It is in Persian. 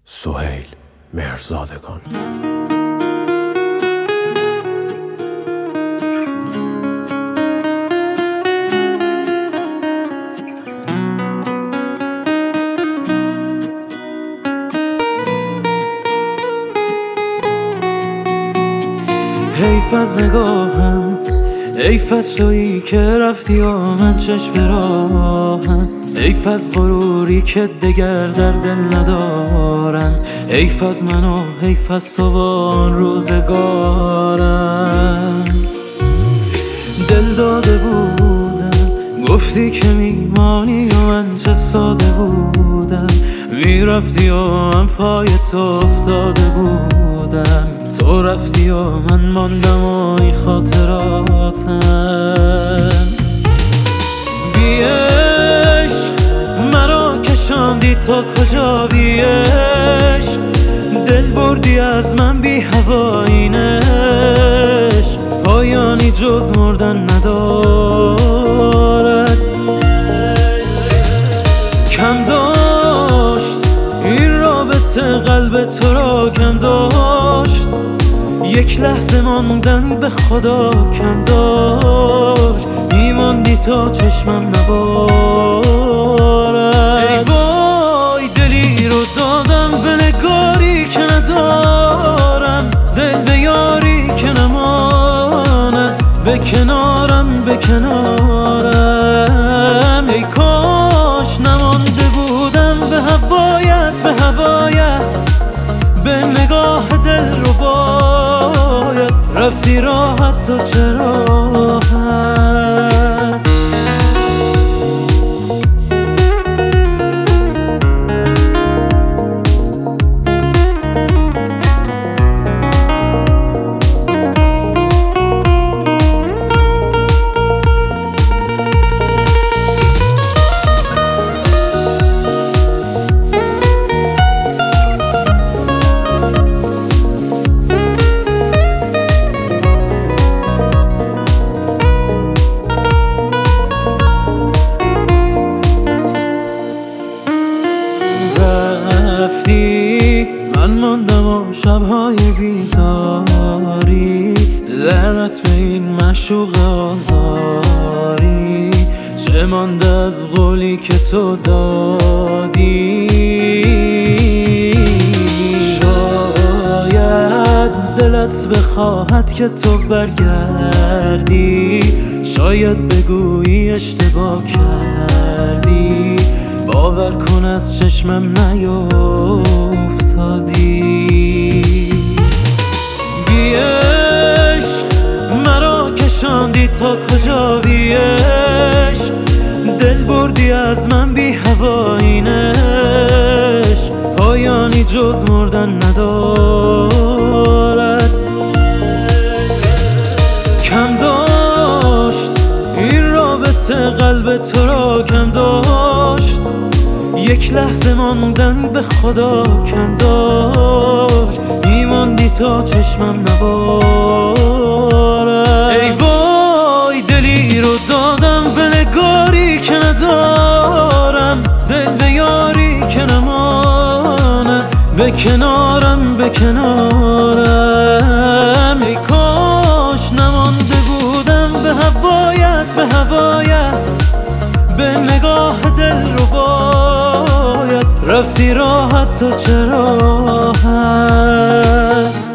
سهیل مهرزادگان. حیف از نگاهم، حیف از تویی که رفتی و من چشم راهم، حیف از غروری که دگر در دل ندارم، حیف از من و حیف از تو و آن روزگارم. دل داده بودم گفتی که میمانی و من چه ساده بودم، میرفتی و من پای تو افتاده بودم، تو رفتی و من ماندم و این خاطراتم. بی عشق مرا کشاندی تا کجا، بی عشق دل بردی از من، بی هوایینش پایانی جز مردن ندارد. کم داشت این رابطه قلب تو را، کم داشت یک لحظه ماندن به خدا، کم داشت میماندی تا چشمم نبارد. ای وای دلی رو دادم به نگاری که ندارم، دل به یاری که نماند به کنارم، به کنارم. ای کاش نمانده بودم به هوایت، به هوایت، به نگاه دل رو باید رفتی راحت تو چرا راحت. من ماندم و شبهای بیداری، لعنت به این معشوق آزاری، چه مانده از قولی که تو دادی. شاید دلت بخواهد که تو برگردی، شاید بگویی اشتباه کردی، باور کن از چشمم نیفتادی. بی عشق مرا کشاندی تا کجا، بی عشق دل بردی از من، بی هوایینش پایانی جز مردن ندارد. کم داشت این رابطه قلب تو را، کم داشت یک لحظه ماندن به خدا، کم داشت میماندی تا چشمم نبارد. ای وای دلی رو دادم به نگاری که ندارم، دل به یاری که نماند به کنارم، به کنارم. ای کاش نمانده بودم به هوایت، به هوایت، به نگاه دل رو باید رفتی راحت تو چرا راحت.